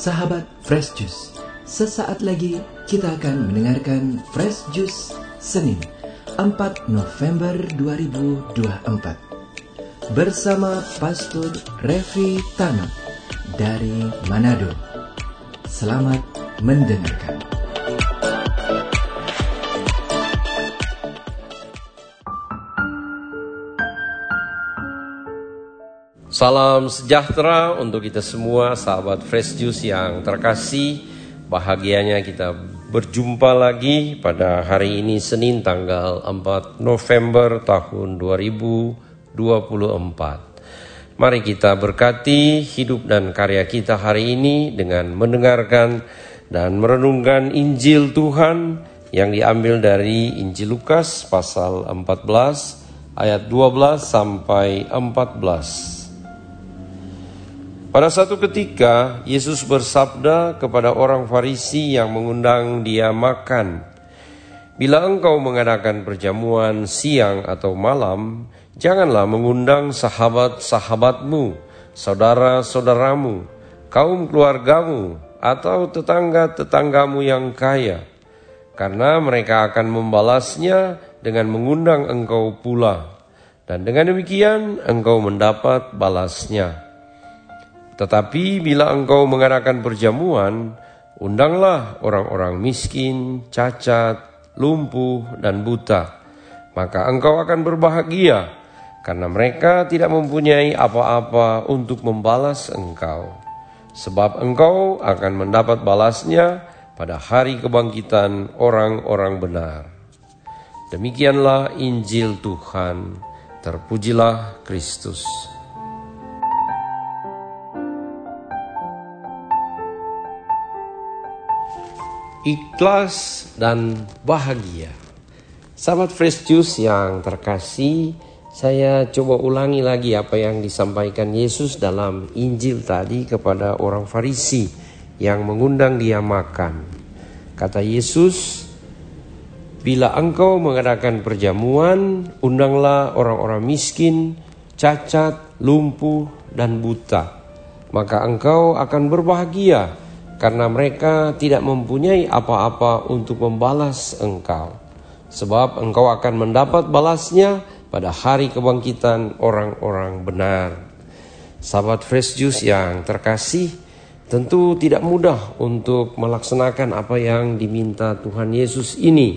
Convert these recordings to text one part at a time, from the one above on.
Sahabat Fresh Juice, sesaat lagi kita akan mendengarkan Fresh Juice Senin 4 November 2024 bersama Pastor Revi Tano dari Manado. Selamat mendengarkan. Salam sejahtera untuk kita semua, sahabat Fresh Juice yang terkasih. Bahagianya kita berjumpa lagi pada hari ini Senin tanggal 4 November tahun 2024. Mari kita berkati hidup dan karya kita hari ini dengan mendengarkan dan merenungkan Injil Tuhan yang diambil dari Injil Lukas pasal 14 ayat 12 sampai 14. Pada satu ketika, Yesus bersabda kepada orang Farisi yang mengundang dia makan, "Bila engkau mengadakan perjamuan siang atau malam, janganlah mengundang sahabat-sahabatmu, saudara-saudaramu, kaum keluargamu, atau tetangga-tetanggamu yang kaya, karena mereka akan membalasnya dengan mengundang engkau pula, dan dengan demikian engkau mendapat balasnya. Tetapi bila engkau mengadakan perjamuan, undanglah orang-orang miskin, cacat, lumpuh, dan buta. Maka engkau akan berbahagia, karena mereka tidak mempunyai apa-apa untuk membalas engkau. Sebab engkau akan mendapat balasnya pada hari kebangkitan orang-orang benar." Demikianlah Injil Tuhan. Terpujilah Kristus. Ikhlas dan bahagia. Sahabat Fresh Juice yang terkasih, saya coba ulangi lagi apa yang disampaikan Yesus dalam Injil tadi kepada orang Farisi yang mengundang dia makan. Kata Yesus, "Bila engkau mengadakan perjamuan, undanglah orang-orang miskin, cacat, lumpuh, dan buta. Maka engkau akan berbahagia, karena mereka tidak mempunyai apa-apa untuk membalas engkau. Sebab engkau akan mendapat balasnya pada hari kebangkitan orang-orang benar." Sahabat Fresh Juice yang terkasih, tentu tidak mudah untuk melaksanakan apa yang diminta Tuhan Yesus ini,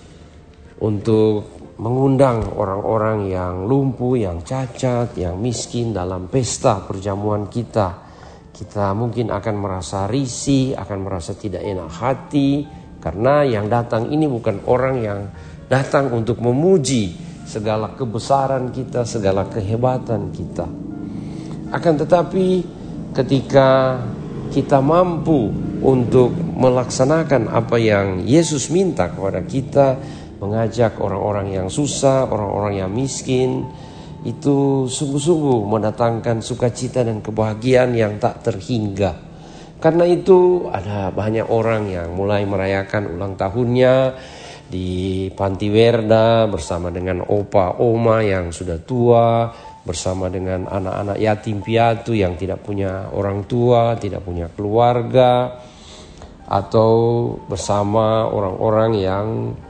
untuk mengundang orang-orang yang lumpuh, yang cacat, yang miskin dalam pesta perjamuan kita. Kita mungkin akan merasa risih, akan merasa tidak enak hati, karena yang datang ini bukan orang yang datang untuk memuji segala kebesaran kita, segala kehebatan kita. Akan tetapi ketika kita mampu untuk melaksanakan apa yang Yesus minta kepada kita, mengajak orang-orang yang susah, orang-orang yang miskin, itu sungguh-sungguh mendatangkan sukacita dan kebahagiaan yang tak terhingga. Karena itu ada banyak orang yang mulai merayakan ulang tahunnya di Panti Werda bersama dengan opa oma yang sudah tua, bersama dengan anak-anak yatim piatu yang tidak punya orang tua, tidak punya keluarga, atau bersama orang-orang yang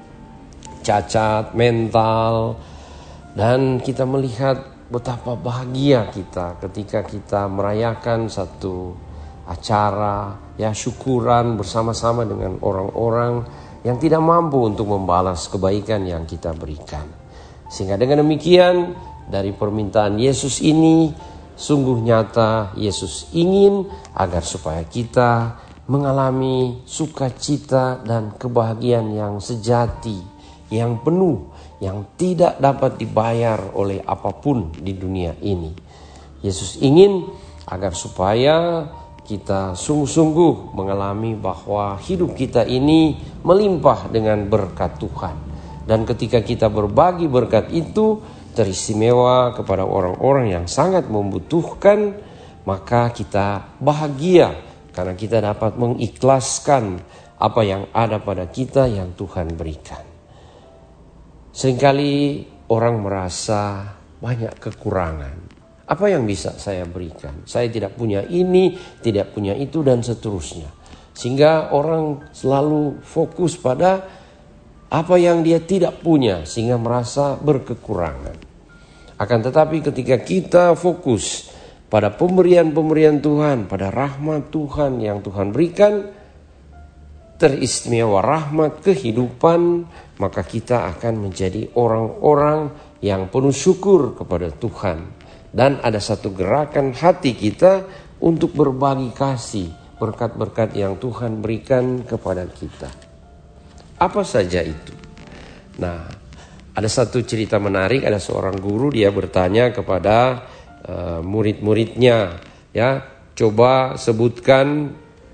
cacat mental. Dan kita melihat betapa bahagia kita ketika kita merayakan satu acara syukuran bersama-sama dengan orang-orang yang tidak mampu untuk membalas kebaikan yang kita berikan. Sehingga dengan demikian, dari permintaan Yesus ini sungguh nyata Yesus ingin agar supaya kita mengalami sukacita dan kebahagiaan yang sejati, yang penuh, yang tidak dapat dibayar oleh apapun di dunia ini. Yesus ingin agar supaya kita sungguh-sungguh mengalami bahwa hidup kita ini melimpah dengan berkat Tuhan. Dan ketika kita berbagi berkat itu teristimewa kepada orang-orang yang sangat membutuhkan, maka kita bahagia karena kita dapat mengikhlaskan apa yang ada pada kita yang Tuhan berikan. Seringkali orang merasa banyak kekurangan. Apa yang bisa saya berikan? Saya tidak punya ini, tidak punya itu, dan seterusnya. Sehingga orang selalu fokus pada apa yang dia tidak punya, sehingga merasa berkekurangan. Akan tetapi ketika kita fokus pada pemberian-pemberian Tuhan, pada rahmat Tuhan yang Tuhan berikan, teristimewa rahmat kehidupan, maka kita akan menjadi orang-orang yang penuh syukur kepada Tuhan. Dan ada satu gerakan hati kita untuk berbagi kasih berkat-berkat yang Tuhan berikan kepada kita. Apa saja itu? Nah, ada satu cerita menarik. Ada seorang guru, dia bertanya kepada murid-muridnya, ya, coba sebutkan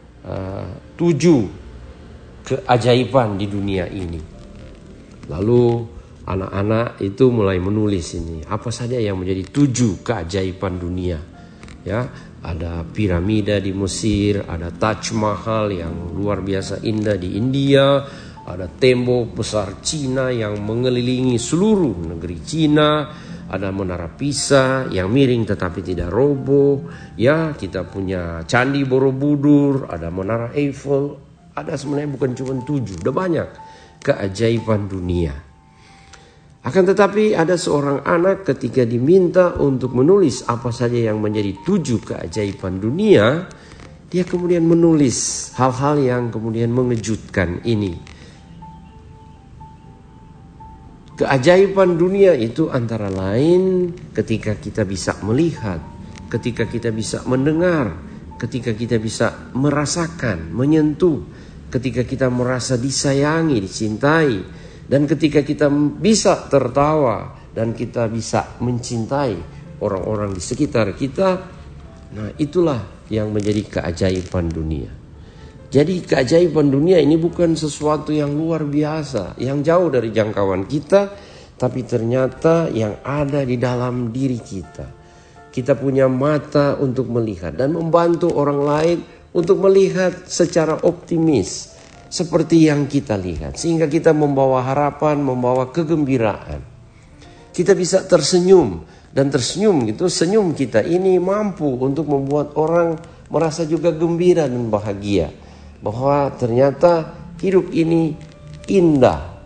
7 keajaiban di dunia ini. Lalu anak-anak itu mulai menulis ini, apa saja yang menjadi 7 keajaiban dunia. Ya, ada piramida di Mesir, ada Taj Mahal yang luar biasa indah di India, ada tembok besar Cina yang mengelilingi seluruh negeri Cina, ada menara Pisa yang miring tetapi tidak roboh. Ya, kita punya Candi Borobudur, ada menara Eiffel, ada sebenarnya bukan cuma 7, udah banyak keajaiban dunia. Akan tetapi ada seorang anak ketika diminta untuk menulis apa saja yang menjadi 7 keajaiban dunia, dia kemudian menulis hal-hal yang kemudian mengejutkan ini. Keajaiban dunia itu antara lain ketika kita bisa melihat, ketika kita bisa mendengar, ketika kita bisa merasakan, menyentuh, ketika kita merasa disayangi, dicintai, dan ketika kita bisa tertawa dan kita bisa mencintai orang-orang di sekitar kita. Nah, itulah yang menjadi keajaiban dunia. Jadi keajaiban dunia ini bukan sesuatu yang luar biasa, yang jauh dari jangkauan kita, tapi ternyata yang ada di dalam diri kita. Kita punya mata untuk melihat dan membantu orang lain untuk melihat secara optimis seperti yang kita lihat, sehingga kita membawa harapan, membawa kegembiraan. Kita bisa tersenyum, dan tersenyum gitu, senyum kita ini mampu untuk membuat orang merasa juga gembira dan bahagia, bahwa ternyata hidup ini indah.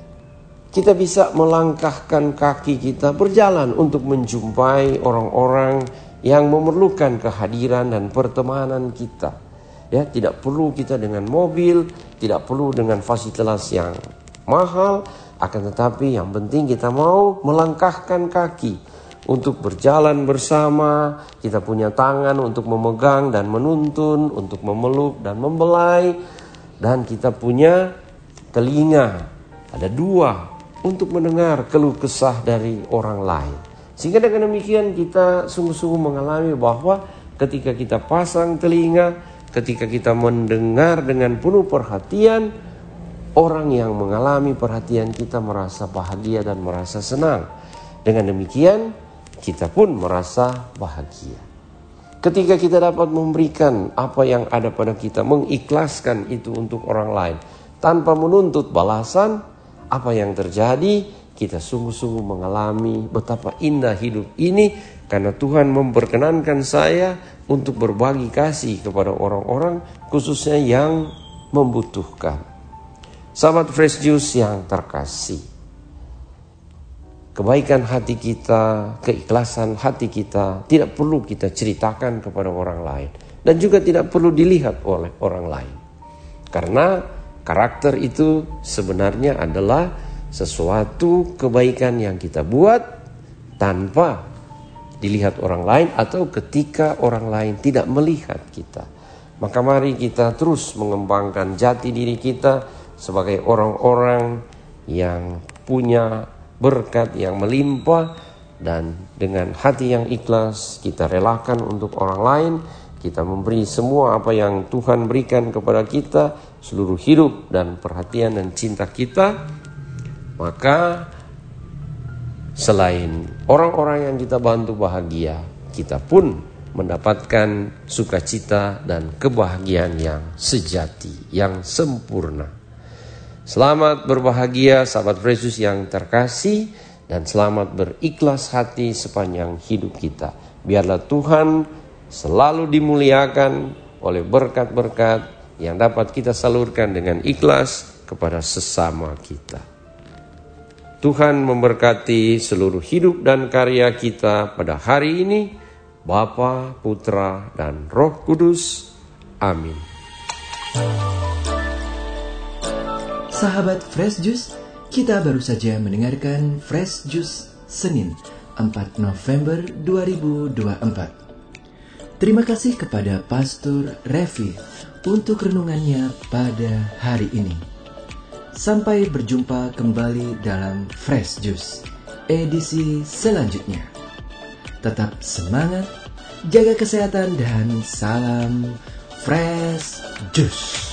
Kita bisa melangkahkan kaki kita berjalan untuk menjumpai orang-orang yang memerlukan kehadiran dan pertemanan kita. Ya, tidak perlu kita dengan mobil, tidak perlu dengan fasilitas yang mahal, akan tetapi yang penting kita mau melangkahkan kaki untuk berjalan bersama. Kita punya tangan untuk memegang dan menuntun, untuk memeluk dan membelai, dan kita punya telinga, ada 2, untuk mendengar keluh kesah dari orang lain. Sehingga dengan demikian kita sungguh-sungguh mengalami bahwa ketika kita pasang telinga, ketika kita mendengar dengan penuh perhatian, orang yang mengalami perhatian kita merasa bahagia dan merasa senang. Dengan demikian, kita pun merasa bahagia. Ketika kita dapat memberikan apa yang ada pada kita, mengikhlaskan itu untuk orang lain, tanpa menuntut balasan, apa yang terjadi? Kita sungguh-sungguh mengalami betapa indah hidup ini, karena Tuhan memperkenankan saya untuk berbagi kasih kepada orang-orang khususnya yang membutuhkan. Sahabat Fresh Juice yang terkasih, kebaikan hati kita, keikhlasan hati kita tidak perlu kita ceritakan kepada orang lain, dan juga tidak perlu dilihat oleh orang lain. Karena karakter itu sebenarnya adalah sesuatu kebaikan yang kita buat tanpa dilihat orang lain, atau ketika orang lain tidak melihat kita. Maka mari kita terus mengembangkan jati diri kita sebagai orang-orang yang punya berkat yang melimpah, dan dengan hati yang ikhlas kita relakan untuk orang lain. Kita memberi semua apa yang Tuhan berikan kepada kita, seluruh hidup dan perhatian dan cinta kita. Maka selain orang-orang yang kita bantu bahagia, kita pun mendapatkan sukacita dan kebahagiaan yang sejati, yang sempurna. Selamat berbahagia sahabat Yesus yang terkasih, dan selamat berikhlas hati sepanjang hidup kita. Biarlah Tuhan selalu dimuliakan oleh berkat-berkat yang dapat kita salurkan dengan ikhlas kepada sesama kita. Tuhan memberkati seluruh hidup dan karya kita pada hari ini, Bapa, Putra, dan Roh Kudus. Amin. Sahabat Fresh Juice, kita baru saja mendengarkan Fresh Juice Senin 4 November 2024. Terima kasih kepada Pastor Revi untuk renungannya pada hari ini. Sampai berjumpa kembali dalam Fresh Juice edisi selanjutnya. Tetap semangat, jaga kesehatan, dan salam Fresh Juice.